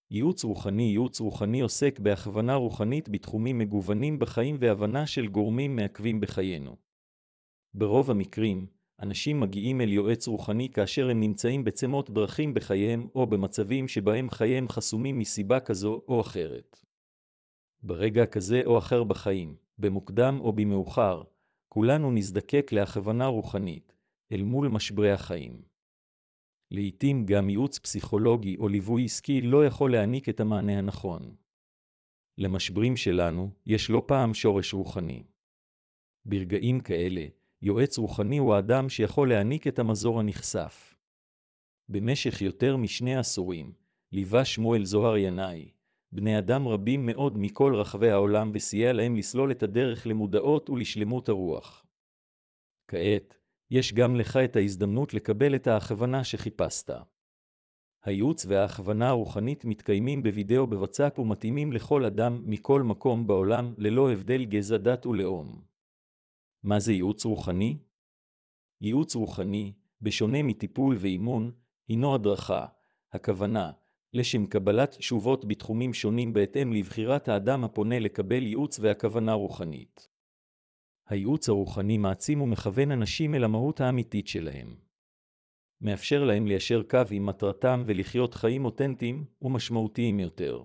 ייעוץ רוחני עוסק בהכוונה רוחנית בתחומים מגוונים בחיים והבנה של גורמים מעכבים בחיינו. ברוב המקרים, אנשים מגיעים אל יועץ רוחני כאשר הם נמצאים בצמות דרכים בחייהם או במצבים שבהם חייהם חסומים מסיבה כזו או אחרת. ברגע כזה או אחר בחיים, במוקדם או במאוחר, כולנו נזדקק להכוונה רוחנית, אל מול משברי החיים. לעתים גם ייעוץ פסיכולוגי או ליווי עסקי לא יכול להעניק את המענה הנכון. למשברים שלנו יש לא פעם שורש רוחני. ברגעים כאלה, יועץ רוחני הוא האדם שיכול להעניק את המזור הנחשף. במשך יותר משני עשורים, ליווה שמואל זוהר ינאי, בני אדם רבים מאוד מכל רחבי העולם וסייע להם לסלול את הדרך למודעות ולשלמות הרוח. כעת, יש גם לך את ההזדמנות לקבל את ההכוונה שחיפשת. הייעוץ וההכוונה הרוחנית מתקיימים בווידאו בוואטסאפ ומתאימים לכל אדם מכל מקום בעולם ללא הבדל גזע, דת ולאום. מה זה ייעוץ רוחני? ייעוץ רוחני, בשונה מטיפול ואימון, הינו הדרכה, הכוונה, לשם קבלת תשובות בתחומים שונים בהתאם לבחירת האדם הפונה לקבל ייעוץ והכוונה רוחנית. הייעוץ הרוחני מעצים ומכוון אנשים אל המהות האמיתית שלהם. מאפשר להם ליישר קו עם מטרתם ולחיות חיים אותנטיים ומשמעותיים יותר.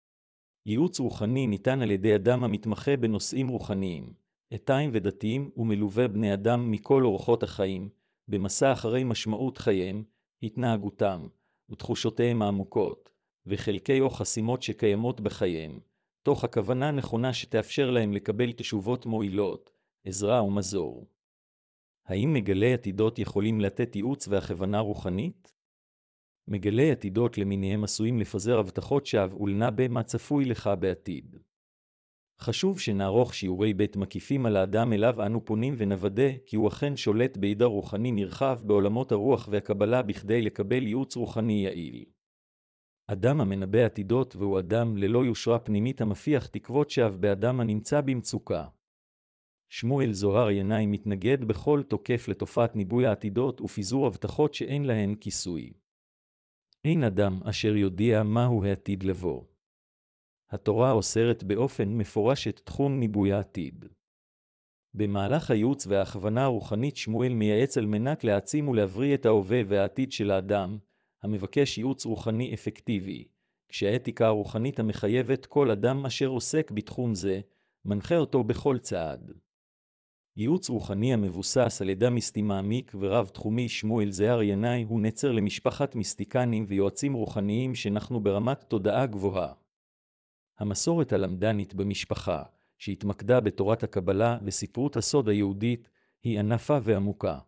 ייעוץ רוחני ניתן על ידי אדם המתמחה בנושאים רוחניים, אתיים ודתיים ומלווה בני אדם מכל אורחות החיים, במסע אחרי משמעות חייהם, התנהגותם ותחושותיהם העמוקות, וחלקי או חסימות שקיימות בחייהם, תוך הכוונה נכונה שתאפשר להם לקבל תשובות מועילות, עזרה ומזור. האם מגלי עתידות יכולים לתת ייעוץ והכוונה רוחנית? מגלי עתידות למיניהם עשויים לפזר הבטחות שווא ולנבא מה צפוי לך בעתיד. חשוב שנערוך שיעורי בית מקיפים על האדם אליו אנו פונים ונוודא כי הוא אכן שולט בידע רוחני נרחב בעולמות הרוח והקבלה בכדי לקבל ייעוץ רוחני יעיל. אדם המנבא עתידות והוא אדם ללא יושרה פנימית המפיח תקוות שווא באדם הנמצא במצוקה. שמואל זוהר ינאי מתנגד בכל תוקף לתופעת ניבוי העתידות ופיזור הבטחות שאין להן כיסוי. אין אדם אשר יודיע מהו העתיד לבוא. התורה אוסרת באופן מפורש את תחום ניבוי העתיד. במהלך הייעוץ וההכוונה הרוחנית שמואל מייעץ על מנת להעצים ולהבריא את ההווה והעתיד של האדם, המבקש ייעוץ רוחני אפקטיבי, כשהאתיקה הרוחנית המחייבת כל אדם אשר עוסק בתחום זה, מנחה אותו בכל צעד. ייעוץ רוחני המבוסס על ידע מיסטי מעמיק ורב תחומי שמואל זוהר ינאי הוא נצר למשפחת מיסטיקנים ויועצים רוחניים שאנחנו ברמת תודעה גבוהה. המסורת הלמדנית במשפחה, שהתמקדה בתורת הקבלה וספרות הסוד היהודית, היא ענפה ועמוקה.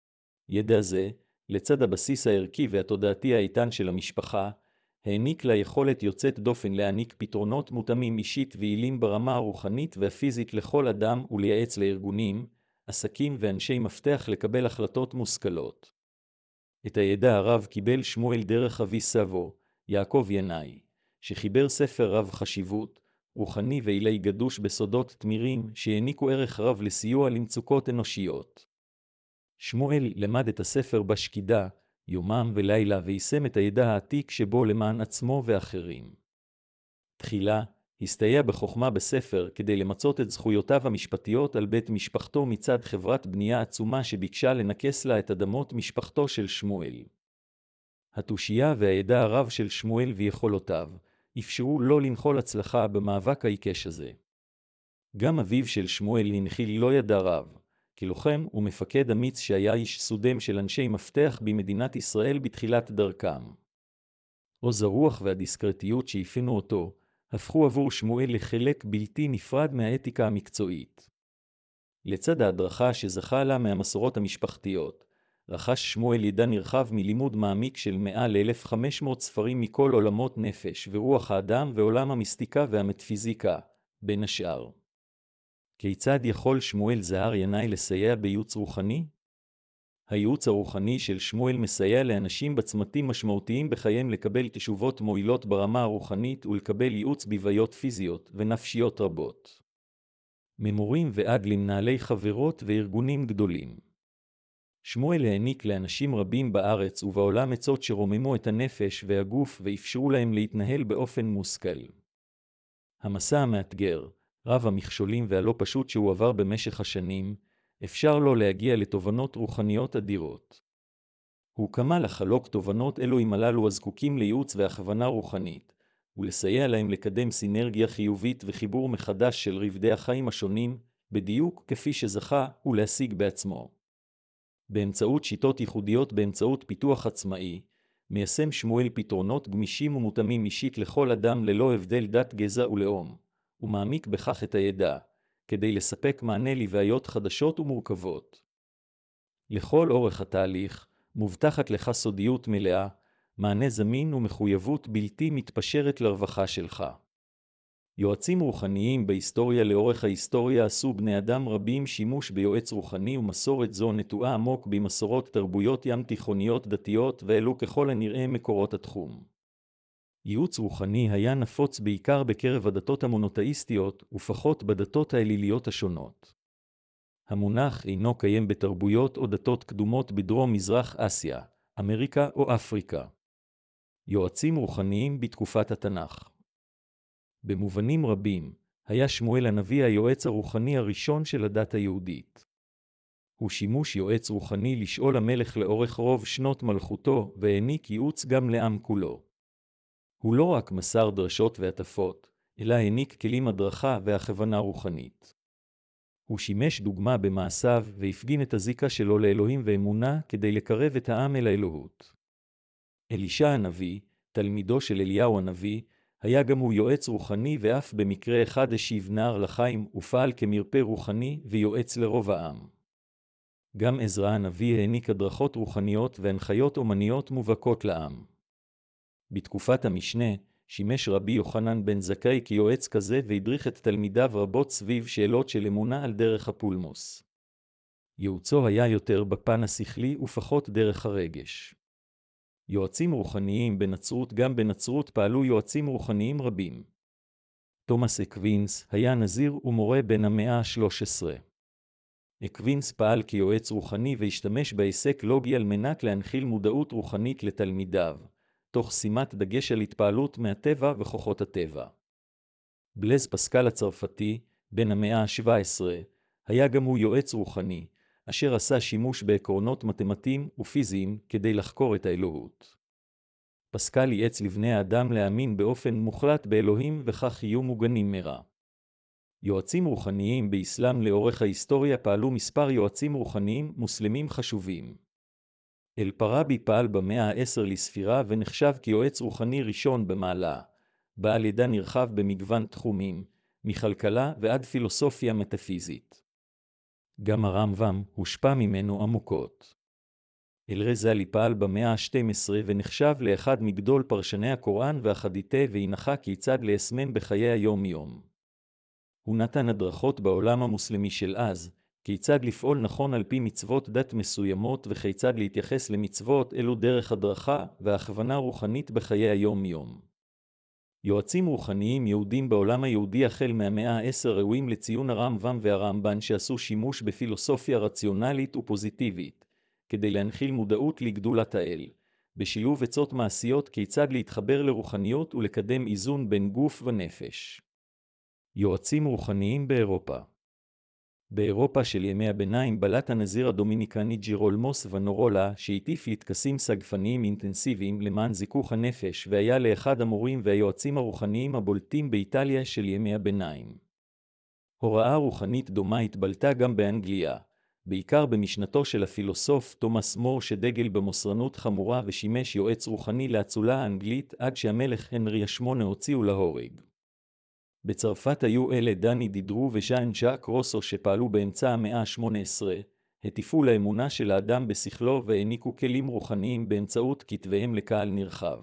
ידע זה, לצד הבסיס הערכי והתודעתי האיתן של המשפחה, העניק לה יכולת יוצאת דופן להעניק פתרונות מותאמים אישית ויעילים ברמה הרוחנית והפיזית לכל אדם ולייעץ לארגונים, עסקים ואנשי מפתח לקבל החלטות מושכלות. את הידע הרב קיבל שמואל דרך אבי סבו, יעקב ינאי, שחיבר ספר רב חשיבות, רוחני ועילי גדוש בסודות תמירים שהעניקו ערך רב לסיוע למצוקות אנושיות. שמואל למד את הספר בשקידה, יומם ולילה ויישם את הידע העתיק שבו למען עצמו ואחרים. תחילה, הסתייע בחוכמה בספר כדי למצות את זכויותיו המשפטיות על בית משפחתו מצד חברת בנייה עצומה שביקשה לנכס לה את אדמות משפחתו של שמואל. התושייה והידע הרב של שמואל ויכולותיו אפשרו לו לנחול הצלחה במאבק העיקש הזה. גם אביו של שמואל הנחיל לו ידע רב, כלוחם ומפקד אמיץ שהיה איש סודם של אנשי מפתח במדינת ישראל בתחילת דרכם. עוז הרוח והדיסקרטיות שאפיינו אותו, הפכו עבור שמואל לחלק בלתי נפרד מהאתיקה המקצועית. לצד ההדרכה שזכה לה מהמסורות המשפחתיות, רכש שמואל ידע נרחב מלימוד מעמיק של מעל 1,500 ספרים מכל עולמות נפש ורוח האדם ועולם המיסטיקה והמטפיזיקה, בין השאר. כיצד יכול שמואל זוהר ינאי לסייע בייעוץ רוחני? הייעוץ הרוחני של שמואל מסייע לאנשים בצמתים משמעותיים בחייהם לקבל תשובות מועילות ברמה הרוחנית ולקבל ייעוץ בבעיות פיזיות ונפשיות רבות. ממורים ועד למנהלי חברות וארגונים גדולים. שמואל העניק לאנשים רבים בארץ ובעולם עצות שרוממו את הנפש והגוף ואפשרו להם להתנהל באופן מושכל. המסע המאתגר, רב המכשולים והלא פשוט שהוא עבר במשך השנים, אפשר לו להגיע לתובנות רוחניות אדירות. הוא קמה לחלוק תובנות אלו עם הללו הזקוקים לייעוץ והכוונה רוחנית, ולסייע להם לקדם סינרגיה חיובית וחיבור מחדש של רבדי החיים השונים, בדיוק כפי שזכה הוא להשיג בעצמו. באמצעות שיטות ייחודיות באמצעות פיתוח עצמאי, מיישם שמואל פתרונות גמישים ומותאמים אישית לכל אדם ללא הבדל דת גזע ולאום, ומעמיק בכך את הידע, כדי לספק מענה לבעיות חדשות ומורכבות. לכל אורך התהליך, מובטחת לך סודיות מלאה, מענה זמין ומחויבות בלתי מתפשרת לרווחה שלך. יועצים רוחניים בהיסטוריה לאורך ההיסטוריה עשו בני אדם רבים שימוש ביועץ רוחני ומסורת זו נטועה עמוק במסורות תרבויות ים תיכוניות דתיות ואלו ככל הנראה מקורות התחום. ייעוץ רוחני היה נפוץ בעיקר בקרב הדתות המונותאיסטיות ופחות בדתות האליליות השונות. המונח אינו קיים בתרבויות או דתות קדומות בדרום מזרח אסיה, אמריקה או אפריקה. יועצים רוחניים בתקופת התנ"ך. במובנים רבים, היה שמואל הנביא היועץ הרוחני הראשון של הדת היהודית. הוא שימוש יועץ רוחני לשאול המלך לאורך רוב שנות מלכותו, והעניק ייעוץ גם לעם כולו. הוא לא רק מסר דרשות והטפות, אלא העניק כלים הדרכה והכוונה רוחנית. הוא שימש דוגמה במעשיו והפגין את הזיקה שלו לאלוהים ואמונה כדי לקרב את העם אל האלוהות. אלישע הנביא, תלמידו של אליהו הנביא, היה גם הוא יועץ רוחני ואף במקרה אחד השיב נער לחיים ופעל כמרפא רוחני ויועץ לרוב העם. גם עזרא הנביא העניק הדרכות רוחניות והנחיות אומניות מובהקות לעם. בתקופת המשנה, שימש רבי יוחנן בן זכאי כיועץ כזה והדריך את תלמידיו רבות סביב שאלות של אמונה על דרך הפולמוס. ייעוצו היה יותר בפן השכלי ופחות דרך הרגש. יועצים רוחניים בנצרות גם בנצרות פעלו יועצים רוחניים רבים. תומאס אקווינס היה נזיר ומורה בן המאה ה-13. אקווינס פעל כיועץ רוחני והשתמש בעסק לוגי על מנת להנחיל מודעות רוחנית לתלמידיו, תוך שימת דגש על התפעלות מהטבע וכוחות הטבע. בלז פסקל הצרפתי, בן המאה ה-17, היה גם הוא יועץ רוחני, אשר עשה שימוש בעקרונות מתמטיים ופיזיים כדי לחקור את האלוהות. פסקל ייעץ לבני האדם להאמין באופן מוחלט באלוהים וכך יהיו מוגנים מרע. יועצים רוחניים באסלאם לאורך ההיסטוריה פעלו מספר יועצים רוחניים מוסלמים חשובים. אל-פראבי פעל במאה ה-10 לספירה ונחשב כיועץ רוחני ראשון במעלה, בעל ידע נרחב במגוון תחומים, מכלכלה ועד פילוסופיה מטאפיזית. גם הרמב"ם הושפע ממנו עמוקות. אל-רזאלי פעל במאה ה-12 ונחשב לאחד מגדול פרשני הקוראן והחדיתה והנחה כיצד ליישמם בחיי היום-יום. הוא נתן הדרכות בעולם המוסלמי של אז, כיצד לפעול נכון על פי מצוות דת מסוימות וכיצד להתייחס למצוות אלו דרך הדרכה והכוונה רוחנית בחיי היום-יום. יועצים רוחניים יהודים בעולם היהודי החל מהמאה ה-10 ראויים לציון הרמב"ם והרמב"ן שעשו שימוש בפילוסופיה רציונלית ופוזיטיבית, כדי להנחיל מודעות לגדולת האל, בשילוב עצות מעשיות כיצד להתחבר לרוחניות ולקדם איזון בין גוף ונפש. יועצים רוחניים באירופה. באירופה של ימי הביניים בלט הנזיר הדומיניקני ג'ירולמו סבונארולה שהטיף לטקסים סגפניים אינטנסיביים למען זיכוך הנפש והיה לאחד המורים והיועצים הרוחניים הבולטים באיטליה של ימי הביניים. הוראה רוחנית דומה התבלטה גם באנגליה, בעיקר במשנתו של הפילוסוף תומאס מור שדגל במוסרנות חמורה ושימש יועץ רוחני לאצולה האנגלית עד שהמלך הנרי ה-8 הוציאו להורג. בצרפת היו אלה דני דידרו וז'אן ז'אק רוסו שפעלו באמצע המאה ה-18, הטיפו לאמונה של האדם בשכלו והעניקו כלים רוחניים באמצעות כתביהם לקהל נרחב.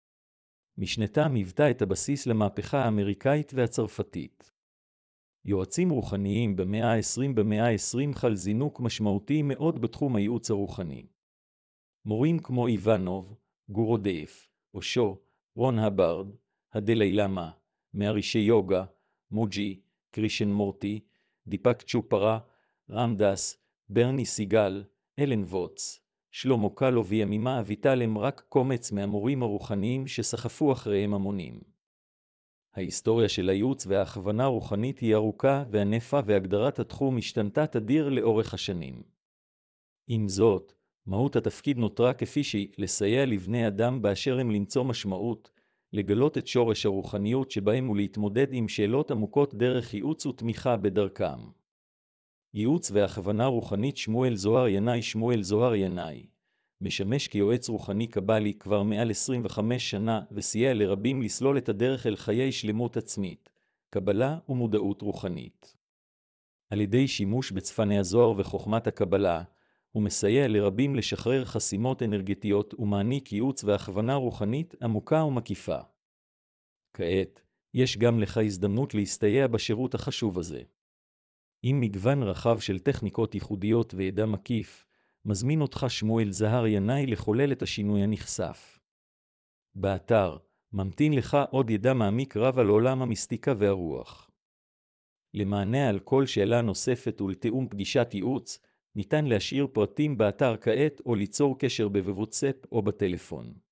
משנתם היוותה את הבסיס למהפכה האמריקאית והצרפתית. יועצים רוחניים במאה ה-20 חל זינוק משמעותי מאוד בתחום הייעוץ הרוחני. מורים כמו איוונוב, גורודייף, אושו, רון הברד, הדלי למה, מהרישי יוגה, מוג'י, קרישן מורטי, דיפק צ'ופרה, רמדס, ברני סיגל, אלן ווטס, שלמה קלו וימימה אביטל הם רק קומץ מהמורים הרוחניים שסחפו אחריהם המונים. ההיסטוריה של הייעוץ וההכוונה הרוחנית היא ארוכה וענפה והגדרת התחום השתנתה תדיר לאורך השנים. עם זאת, מהות התפקיד נותרה כפי שהיא, לסייע לבני אדם באשר הם למצוא משמעות, לגלות את שורש הרוחניות שבהם ולהתמודד עם שאלות עמוקות דרך ייעוץ ותמיכה בדרכם. ייעוץ והכוונה רוחנית שמואל זוהר ינאי משמש כיועץ רוחני קבלי כבר מעל 25 שנה וסייע לרבים לסלול את הדרך אל חיי שלמות עצמית, קבלה ומודעות רוחנית. על ידי שימוש בצפני הזוהר וחוכמת הקבלה, הוא מסייע לרבים לשחרר חסימות אנרגטיות ומעניק ייעוץ והכוונה רוחנית עמוקה ומקיפה. כעת, יש גם לך הזדמנות להסתייע בשירות החשוב הזה. עם מגוון רחב של טכניקות ייחודיות וידע מקיף, מזמין אותך שמואל זוהר ינאי לחולל את השינוי הנחשף. באתר, ממתין לך עוד ידע מעמיק רב על עולם המיסטיקה והרוח. למענה על כל שאלה נוספת ולתיאום פגישת ייעוץ, ניתן להשאיר פרטים באתר כעת או ליצור קשר בוואטסאפ או בטלפון.